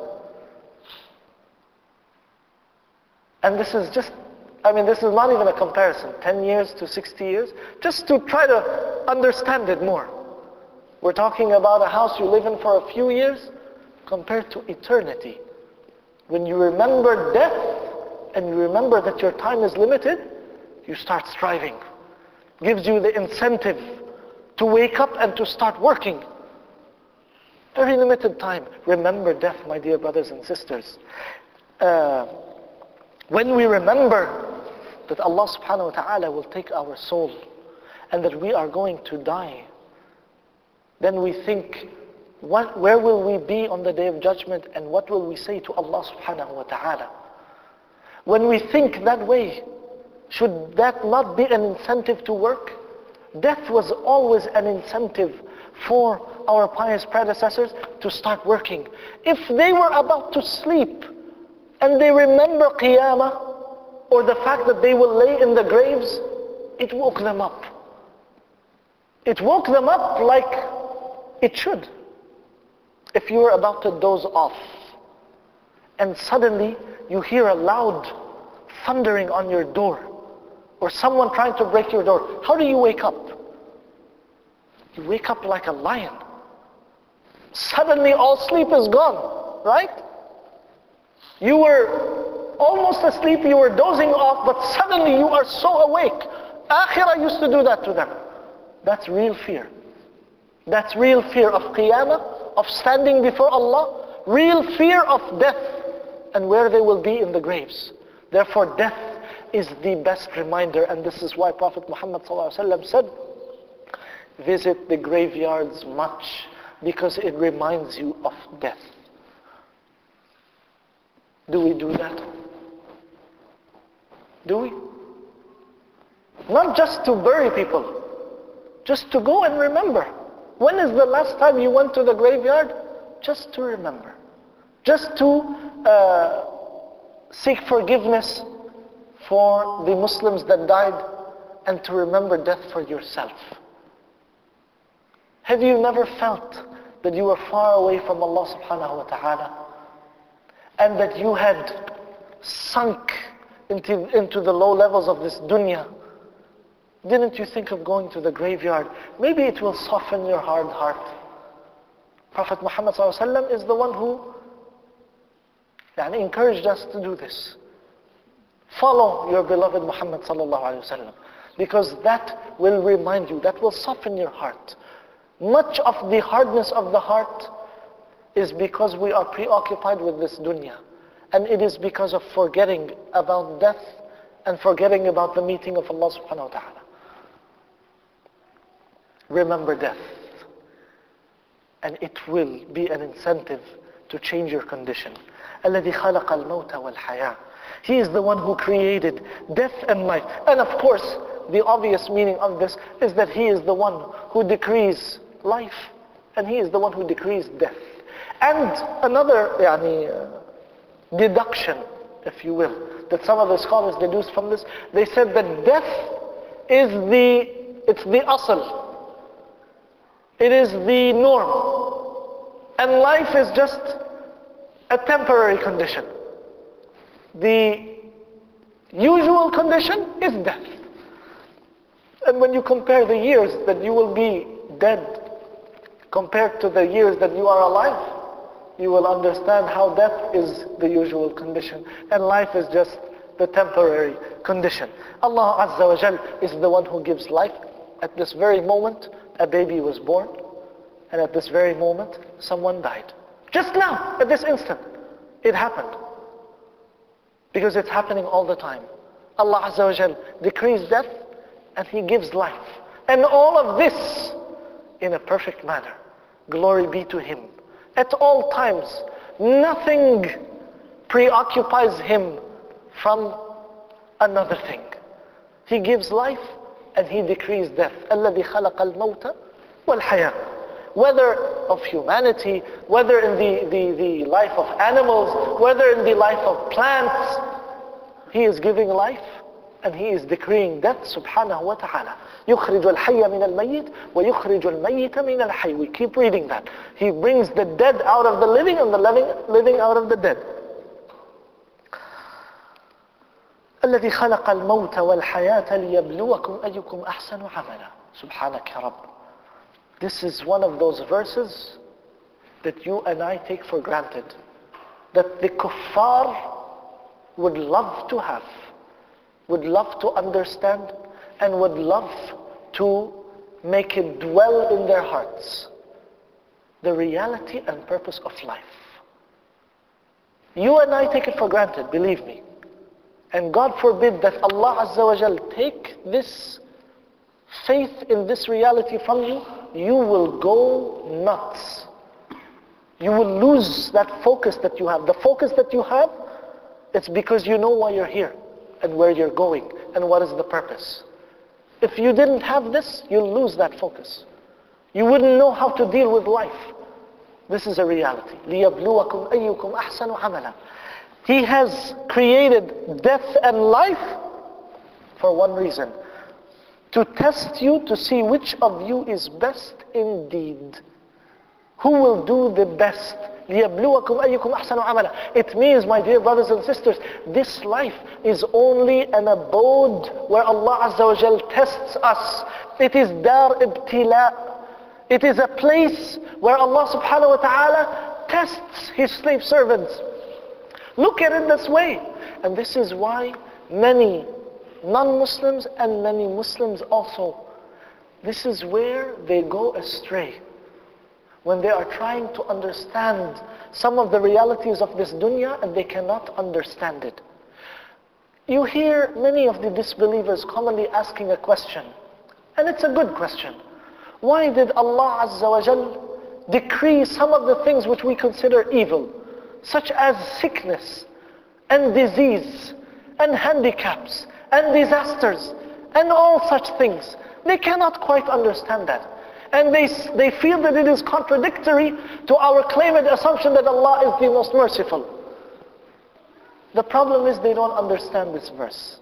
And this is just, I mean, this is not even a comparison, ten years to sixty years, just to try to understand it more. We're talking about a house you live in for a few years compared to eternity. When you remember death and you remember that your time is limited, you start striving. Gives you the incentive to wake up and to start working. Very limited time. Remember death, my dear brothers and sisters. Uh, when we remember that Allah subhanahu wa ta'ala will take our soul and that we are going to die, then we think, what, where will we be on the Day of Judgment and what will we say to Allah subhanahu wa ta'ala? When we think that way, should that not be an incentive to work? Death was always an incentive for our pious predecessors to start working. If they were about to sleep and they remember Qiyamah or the fact that they will lay in the graves, it woke them up. It woke them up like it should. If you were about to doze off and suddenly you hear a loud thundering on your door, or someone trying to break your door, how do you wake up? You wake up like a lion. Suddenly all sleep is gone, right? You were almost asleep, you were dozing off, but suddenly you are so awake. Akhirah used to do that to them. That's real fear. That's real fear of Qiyamah, of standing before Allah, real fear of death and where they will be in the graves. Therefore death is the best reminder, and this is why Prophet Muhammad ﷺ said, visit the graveyards much because it reminds you of death. Do we do that? Do we? Not just to bury people, just to go and remember. When is the last time you went to the graveyard? Just to remember. Just to uh, seek forgiveness for the Muslims that died and to remember death for yourself. Have you never felt that you were far away from Allah subhanahu wa ta'ala and that you had sunk into, into the low levels of this dunya? Didn't you think of going to the graveyard? Maybe it will soften your hard heart. Prophet Muhammad ﷺ is the one who yani, encouraged us to do this. follow your beloved Muhammad sallallahu alaihi wasallam. Because that will remind you, that will soften your heart. Much of the hardness of the heart is because we are preoccupied with this dunya. And it is because of forgetting about death and forgetting about the meeting of Allah subhanahu wa ta'ala. Remember death. And it will be an incentive to change your condition. الَّذِي خَلَقَ الْمَوْتَ وَالْحَيَاةَ. He is the one who created death and life. And of course, the obvious meaning of this is that He is the one who decrees life. And He is the one who decrees death. And another yani, uh, deduction, if you will, that some of the scholars deduced from this, they said that death is the, it's the asl. It is the norm. And life is just a temporary condition. The usual condition is death. And when you compare the years that you will be dead compared to the years that you are alive, you will understand how death is the usual condition and life is just the temporary condition. Allah Azza wa Jal is the one who gives life. At this very moment, a baby was born, and at this very moment, someone died. Just now, at this instant, it happened. Because it's happening all the time. Allah Azza wa Jal decrees death, and He gives life. And all of this in a perfect manner. Glory be to Him. At all times, nothing preoccupies Him from another thing. He gives life and He decrees death. الَّذِي خَلَقَ الْمَوْتَ وَالْحَيَاةَ. Whether of humanity, whether in the, the, the life of animals, whether in the life of plants, He is giving life and He is decreeing death subhanahu wa ta'ala. يُخْرِجُ الْحَيَّ مِنَ الْمَيِّتِ وَيُخْرِجُ الْمَيِّتَ مِنَ الْحَيِّ. We keep reading that. He brings the dead out of the living and the living, living out of the dead. الذي خلق الموت والحياة ليبلوكم أيكم أحسن عملا. سبحانك يا رب. This is one of those verses that you and I take for granted, that the kuffar would love to have, would love to understand, and would love to make it dwell in their hearts. The reality and purpose of life. You and I take it for granted, believe me. And God forbid that Allah Azza wa Jal take this faith in this reality from you, you will go nuts. You will lose that focus that you have. The focus that you have, it's because you know why you're here and where you're going and what is the purpose. If you didn't have this, you'll lose that focus. You wouldn't know how to deal with life. This is a reality. لِيَبْلُوَكُمْ أَيُّكُمْ أَحْسَنُ عَمَلًا. He has created death and life for one reason. To test you, to see which of you is best indeed. Who will do the best? لِيَبْلُوَكُمْ أَيُّكُمْ أَحْسَنُ عَمَلًا. It means, my dear brothers and sisters, this life is only an abode where Allah Azza wa Jal tests us. It is dar ibtila. It is a place where Allah subhanahu wa ta'ala tests His slave servants. Look at it this way. And this is why many non-Muslims and many Muslims also, this is where they go astray. When they are trying to understand some of the realities of this dunya and they cannot understand it. You hear many of the disbelievers commonly asking a question. And it's a good question. Why did Allah Azza wa Jal decree some of the things which we consider evil? Such as sickness and disease and handicaps and disasters and all such things. They cannot quite understand that. And they, they feel that it is contradictory to our claimed assumption that Allah is the most merciful. The problem is they don't understand this verse.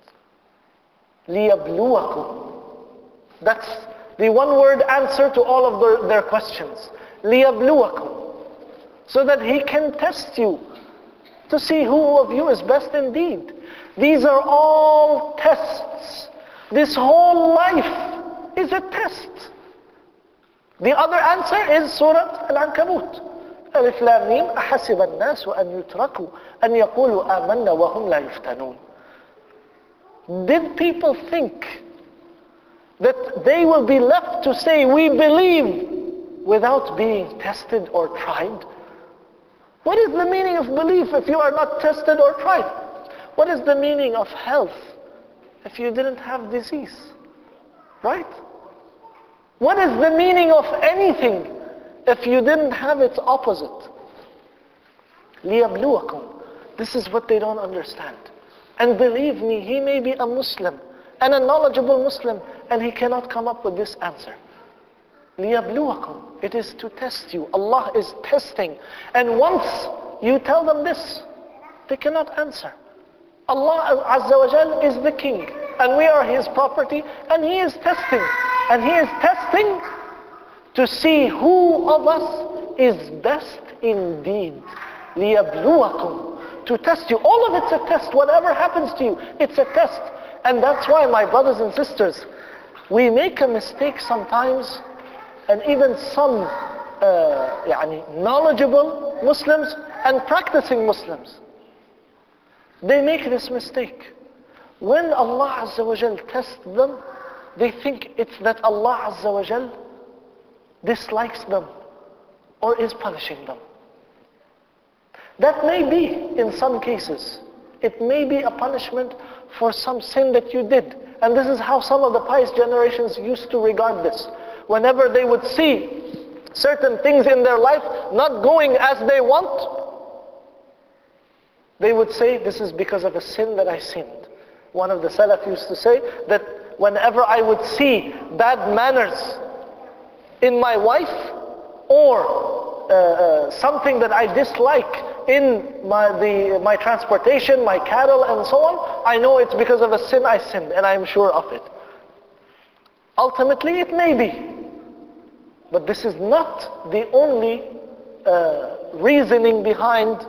لِيَبْلُوَكُمْ. That's the one word answer to all of their, their questions. لِيَبْلُوَكُمْ. So that He can test you to see who of you is best indeed. These are all tests. This whole life is a test. The other answer is Surah Al-Ankabut. Alif Lam Mim, أَحَسِبَ النَّاسُ أَن يُتْرَكُوا أَن يَقُولُوا آمَنَّا وَهُمْ لَا يُفْتَنُونَ. Did people think that they will be left to say, we believe, without being tested or tried? What is the meaning of belief if you are not tested or tried? What is the meaning of health if you didn't have disease? Right? What is the meaning of anything if you didn't have its opposite? لِيَبْلُوَكُمْ. This is what they don't understand. And believe me, he may be a Muslim and a knowledgeable Muslim, and he cannot come up with this answer. لِيَبْلُوَكُمْ. It is to test you. Allah is testing. And once you tell them this, they cannot answer. Allah Azza wa Jal is the king, and we are his property, and he is testing. And he is testing to see who of us is best indeed. لِيَبْلُوَكُمْ. To test you. All of it's a test. Whatever happens to you, it's a test. And that's why, my brothers and sisters, we make a mistake sometimes, and even some uh, يعني, knowledgeable Muslims and practicing Muslims, they make this mistake. When Allah Azza wa Jal tests them, they think it's that Allah Azza wa Jal dislikes them or is punishing them. That may be in some cases. It may be a punishment for some sin that you did. And this is how some of the pious generations used to regard this. Whenever they would see certain things in their life not going as they want, they would say, this is because of a sin that I sinned. One of the Salaf used to say that whenever I would see bad manners in my wife, or uh, uh, something that I dislike in my, the, my transportation, my cattle and so on, I know it's because of a sin I sinned, and I am sure of it. Ultimately, it may be. But this is not the only uh, reasoning behind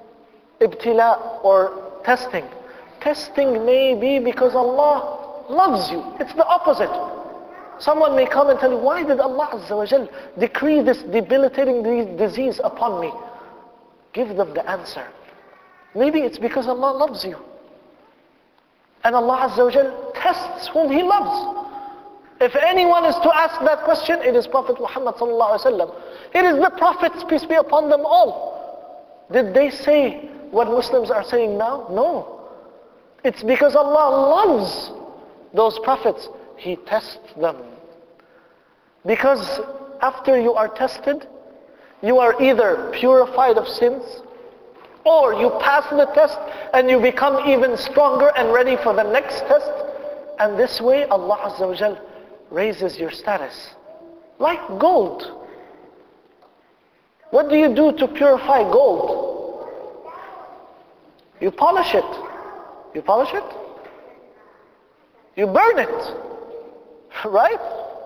ibtila or testing. Testing may be because Allah loves you. It's the opposite. Someone may come and tell you, why did Allah Azza wa Jal decree this debilitating disease upon me? Give them the answer. Maybe it's because Allah loves you. And Allah Azza wa Jal tests whom He loves. If anyone is to ask that question, it is Prophet Muhammad sallallahu alaihi wasallam. It is the Prophets, peace be upon them all. Did they say what Muslims are saying now? No. It's because Allah loves those Prophets. He tests them. Because after you are tested, you are either purified of sins, or you pass the test and you become even stronger and ready for the next test. And this way Allah Azza wa Jal raises your status. Like gold. What do you do to purify gold? You polish it. You polish it? You burn it. Right?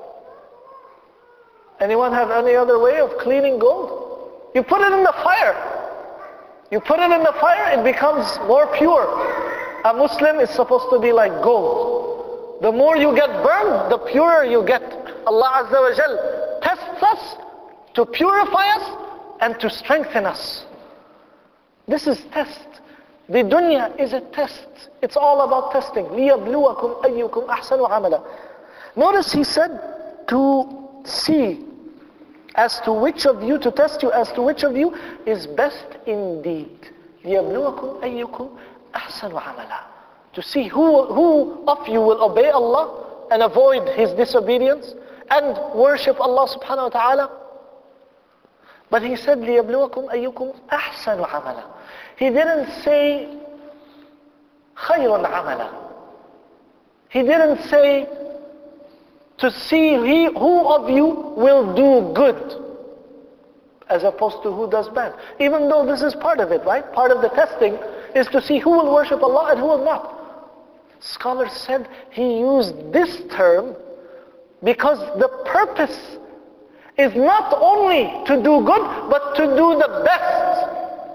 Anyone have any other way of cleaning gold? You put it in the fire. You put it in the fire, it becomes more pure. A Muslim is supposed to be like gold. The more you get burned, the purer you get. Allah Azza wa Jal tests us to purify us and to strengthen us. This is test. The dunya is a test. It's all about testing. لِيَبْلُوَكُمْ أَيُّكُمْ أَحْسَنُ عَمَلًا. Notice he said to see as to which of you, to test you as to which of you is best indeed. لِيَبْلُوَكُمْ أَيُّكُمْ أَحْسَنُ عَمَلًا. To see who, who of you will obey Allah and avoid His disobedience and worship Allah subhanahu wa ta'ala. But he said, لِيَبْلُوَكُمْ أَيُّكُمْ أَحْسَنُ عَمَلًا. He didn't say, خَيْرٌ عَمَلًا. He didn't say, to see he, who of you will do good, as opposed to who does bad. Even though this is part of it, right? Part of the testing is to see who will worship Allah and who will not. Scholars said he used this term because the purpose is not only to do good, but to do the best.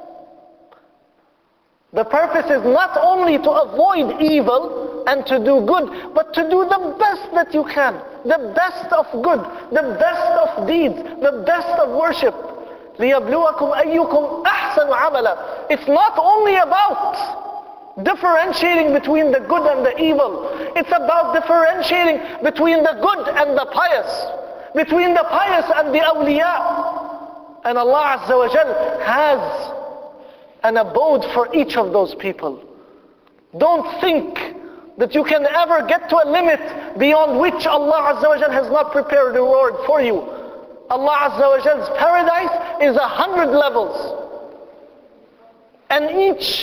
The purpose is not only to avoid evil and to do good, but to do the best that you can. The best of good, the best of deeds, the best of worship. لِيَبْلُوَكُمْ أَيُّكُمْ أَحْسَنُ عَمَلًا. It's not only about differentiating between the good and the evil. It's about differentiating between the good and the pious, between the pious and the awliya. And Allah Azza wa Jal has an abode for each of those people. Don't think that you can ever get to a limit beyond which Allah Azza wa Jal has not prepared a reward for you. Allah Azza wa Jal's paradise is a hundred levels. And each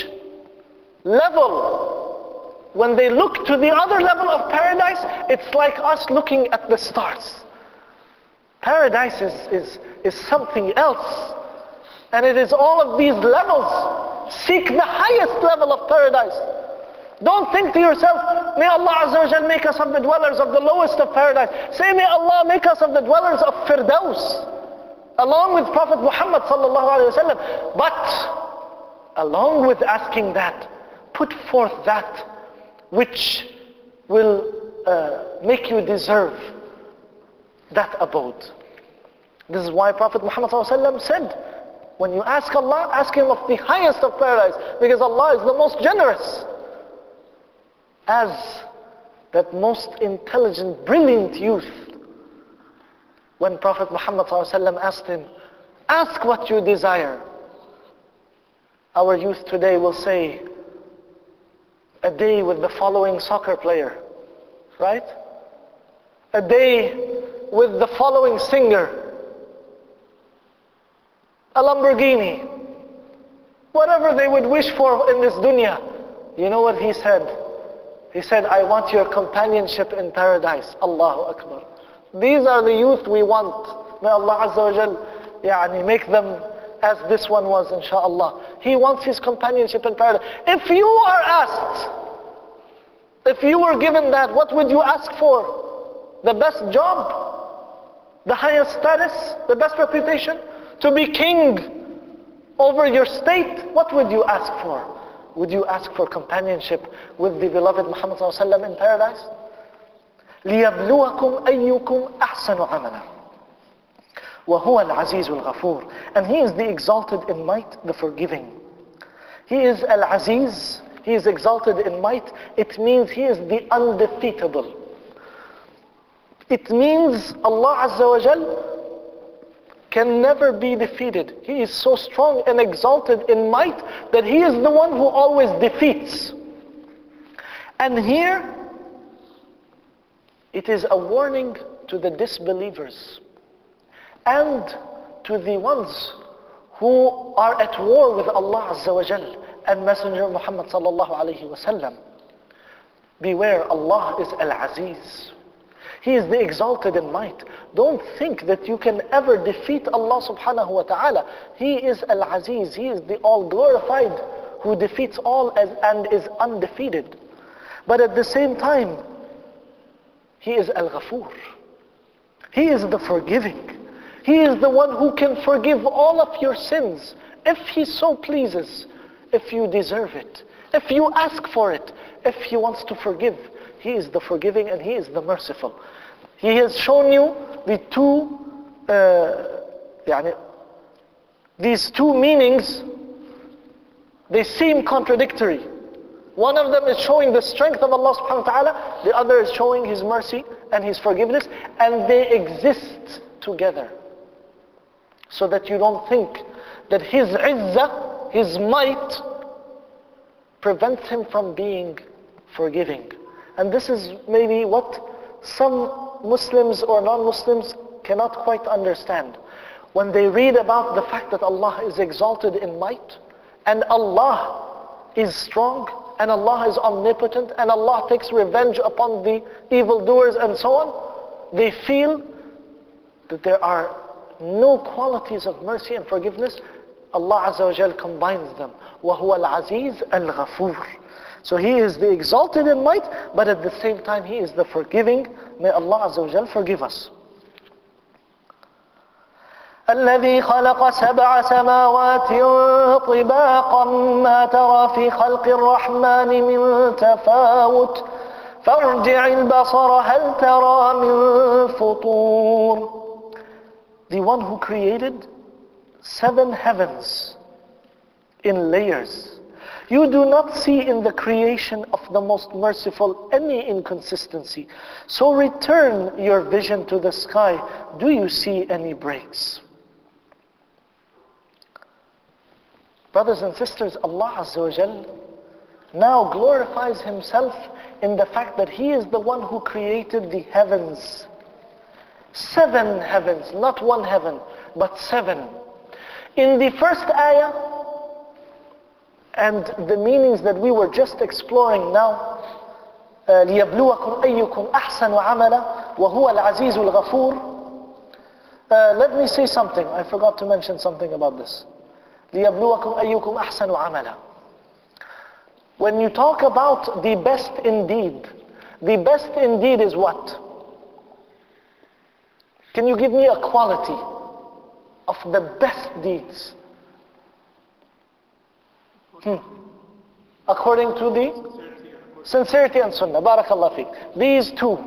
level, when they look to the other level of paradise, it's like us looking at the stars. Paradise is, is, is something else. And it is all of these levels. Seek the highest level of paradise. Don't think to yourself, may Allah Azza wa Jal make us of the dwellers of the lowest of paradise. Say, may Allah make us of the dwellers of Firdaus, along with Prophet Muhammad sallallahu alaihi wasallam. But along with asking that, put forth that which will uh, make you deserve that abode. This is why Prophet Muhammad sallallahu alaihi wasallam said, when you ask Allah, ask Him of the highest of paradise, because Allah is the most generous. As that most intelligent, brilliant youth, when Prophet Muhammad ﷺ asked him, ask what you desire. Our youth today will say, a day with the following soccer player, right? A day with the following singer, a Lamborghini, whatever they would wish for in this dunya. You know what he said? He said, I want your companionship in paradise. Allahu Akbar. These are the youth we want. May Allah Azza wa Jal yani, make them as this one was, inshaAllah. He wants his companionship in paradise. If you are asked, if you were given that, what would you ask for? The best job? The highest status? The best reputation? To be king over your state? What would you ask for? Would you ask for companionship with the beloved Muhammad sallallahu alaihi wasallam in paradise? لِيَبْلُوَكُمْ أَيُّكُمْ أَحْسَنُ عَمَلًا وَهُوَ الْعَزِيزُ الْغَفُورُ. And He is the exalted in might, the forgiving. He is Al-Aziz. He is exalted in might. It means He is the undefeatable. It means Allah Azza wa Jal can never be defeated. He is so strong and exalted in might that He is the one who always defeats. And here, it is a warning to the disbelievers and to the ones who are at war with Allah Azza wa Jal and Messenger Muhammad sallallahu alayhi wa sallam. Beware, Allah is Al-Aziz. He is the exalted in might. Don't think that you can ever defeat Allah subhanahu wa ta'ala. He is Al-Aziz. He is the all-glorified who defeats all as, and is undefeated. But at the same time, He is Al-Ghafoor. He is the forgiving. He is the one who can forgive all of your sins if He so pleases, if you deserve it, if you ask for it, if He wants to forgive. He is the forgiving and He is the merciful. He has shown you the two, uh, يعني, these two meanings, they seem contradictory. One of them is showing the strength of Allah subhanahu wa ta'ala, the other is showing His mercy and His forgiveness, and they exist together. So that you don't think that His izzah, His might, prevents Him from being forgiving. And this is maybe what some Muslims or non-Muslims cannot quite understand. When they read about the fact that Allah is exalted in might, and Allah is strong, and Allah is omnipotent, and Allah takes revenge upon the evildoers and so on, they feel that there are no qualities of mercy and forgiveness. Allah Azza wa Jal combines them. وَهُوَ الْعَزِيزُ الْغَفُورُ. So He is the exalted in might, but at the same time He is the forgiving. May Allah Azza wa Jal forgive us. الذي خلق سبع سماوات طباقا ما ترى في خلق الرحمن من تفاوت فارجع البصر هل ترى من فطور. The one who created seven heavens in layers. You do not see in the creation of the most merciful any inconsistency. So return your vision to the sky. Do you see any breaks? Brothers and sisters, Allah Azza wa Jal now glorifies Himself in the fact that He is the one who created the heavens. Seven heavens, not one heaven, but seven. In the first ayah, and the meanings that we were just exploring now, لِيَبْلُوَكُمْ أَيُّكُمْ أَحْسَنُ عَمَلًا وَهُوَ الْعَزِيزُ الْغَفُورُ. Uh, let me say something. I forgot to mention something about this. لِيَبْلُوَكُمْ أَيُّكُمْ أَحْسَنُ عَمَلًا. When you talk about the best indeed, the best indeed is what? Can you give me a quality of the best deeds? Hmm. According to the sincerity and sunnah. Barakallah fiqh. These two.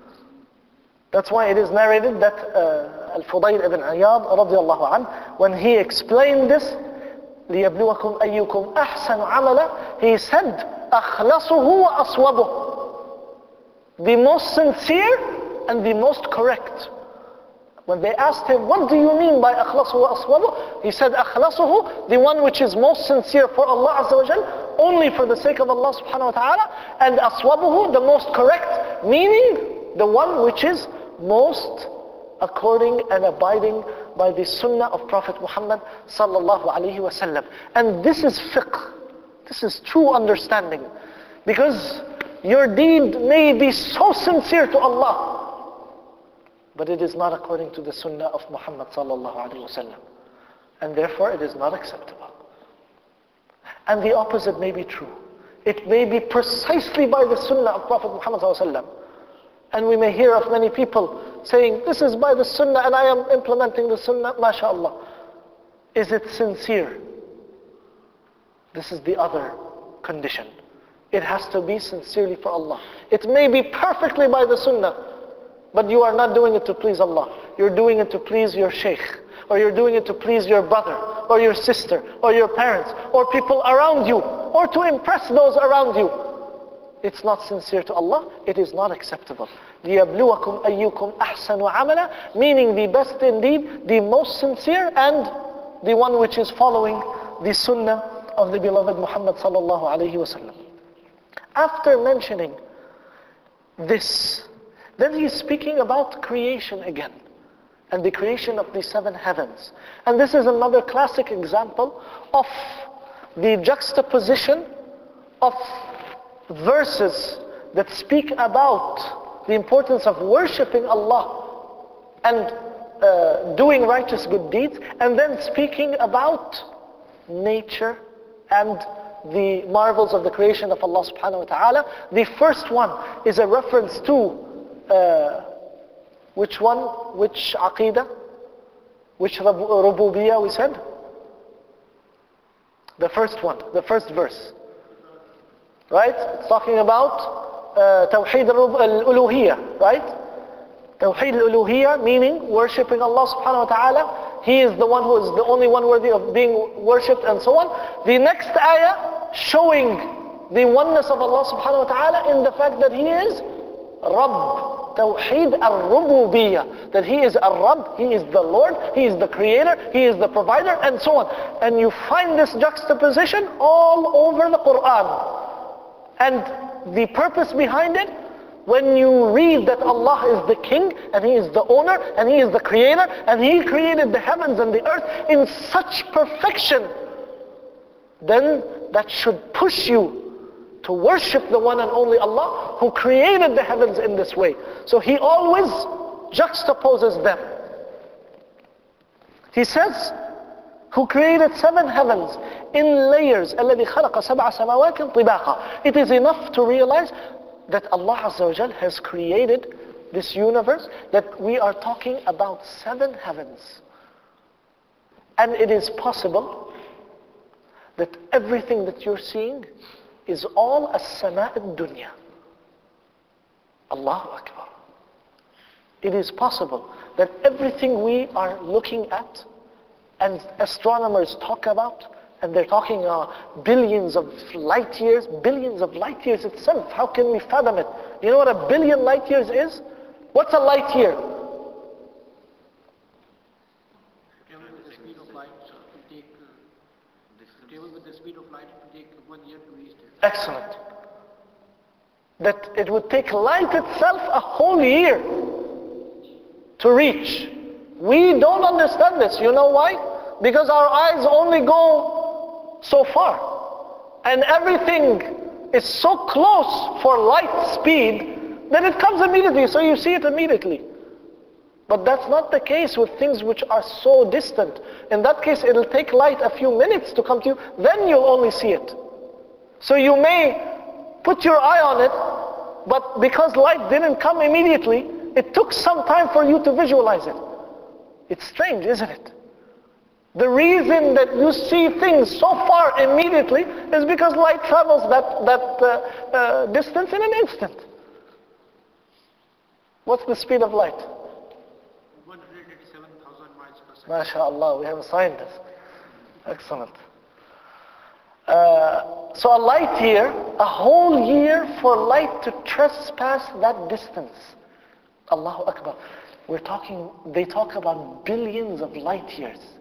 That's why it is narrated that uh, Al-Fudayl ibn Iyad radiallahu anh, when he explained this, لِيَبْلُوَكُمْ أَيُّكُمْ أَحْسَنُ عَمَلًا, he said, أَخْلَصُهُ وَأَصْوَبُهُ. The most sincere and the most correct. When they asked him, what do you mean by أَخْلَصُهُ وَأَصْوَبُهُ? He said, أَخْلَصُهُ, the one which is most sincere for Allah Azza wa Jal, only for the sake of Allah subhanahu wa ta'ala, and أَصْوَبُهُ, the most correct, meaning the one which is most according and abiding by the sunnah of Prophet Muhammad sallallahu alaihi wasallam. And this is fiqh. This is true understanding. Because your deed may be so sincere to Allah, but it is not according to the sunnah of Muhammad sallallahu alaihi wasallam. And therefore it is not acceptable. And the opposite may be true. It may be precisely by the sunnah of Prophet Muhammad sallallahu alaihi wasallam. And we may hear of many people saying, this is by the sunnah and I am implementing the sunnah, mashallah. Is it sincere? This is the other condition. It has to be sincerely for Allah. It may be perfectly by the sunnah, but you are not doing it to please Allah. You're doing it to please your sheikh, or you're doing it to please your brother, or your sister, or your parents, or people around you, or to impress those around you. It's not sincere to Allah, it is not acceptable. لِيَبْلُوَكُمْ أَيُّكُمْ أَحْسَنُ عَمَلًا, meaning the best indeed, the most sincere, and the one which is following the sunnah of the beloved Muhammad sallallahu alayhi wasallam. After mentioning this, then he is speaking about creation again, and the creation of the seven heavens. And this is another classic example of the juxtaposition of verses that speak about the importance of worshipping Allah and uh, doing righteous good deeds, and then speaking about nature and the marvels of the creation of Allah subhanahu wa ta'ala. The first one is a reference to uh, which one? Which aqidah? Which rububiyyah we said? The first one, the first verse. Right? It's talking about uh, Tawheed al-Uluhiyyah, right? Tawheed al-Uluhiyyah, meaning worshipping Allah subhanahu wa ta'ala. He is the one who is the only one worthy of being worshipped, and so on. The next ayah showing the oneness of Allah subhanahu wa ta'ala in the fact that He is Rabb. Tawheed al-Rububiyyah, that He is al-Rabb, He is the Lord, He is the Creator, He is the Provider, and so on. And you find this juxtaposition all over the Quran. And the purpose behind it, when you read that Allah is the King, and He is the owner, and He is the Creator, and He created the heavens and the earth in such perfection, then that should push you to worship the one and only Allah who created the heavens in this way. So He always juxtaposes them. He says, who created seven heavens in layers. الَّذِي خَلَقَ سَبْعَ سَمَاوَاتٍ طِبَاقًا. It is enough to realize that Allah Azza wa Jal has created this universe, that we are talking about seven heavens. And it is possible that everything that you're seeing is all as-sama' ad-dunya. Allahu Akbar. It is possible that everything we are looking at and astronomers talk about And they're talking uh, billions of light years, billions of light years itself. How can we fathom it? You know what a billion light years is? What's a light year? Travel with the speed of light, so it will take, uh, travel with the speed of light, it will take one year to reach there. Excellent. That it would take light itself a whole year to reach. We don't understand this. You know why? Because our eyes only go so far. And everything is so close for light speed that it comes immediately, so you see it immediately. But that's not the case with things which are so distant. In that case, it'll take light a few minutes to come to you, then you'll only see it. So you may put your eye on it, but because light didn't come immediately, it took some time for you to visualize it. It's strange, isn't it? The reason that you see things so far immediately is because light travels that, that uh, uh, distance in an instant. What's the speed of light? one hundred eighty-seven thousand miles per second. MashaAllah, we have a scientist. Excellent. Uh, so a light year, a whole year for light to trespass that distance. Allahu Akbar. We're talking, they talk about billions of light years.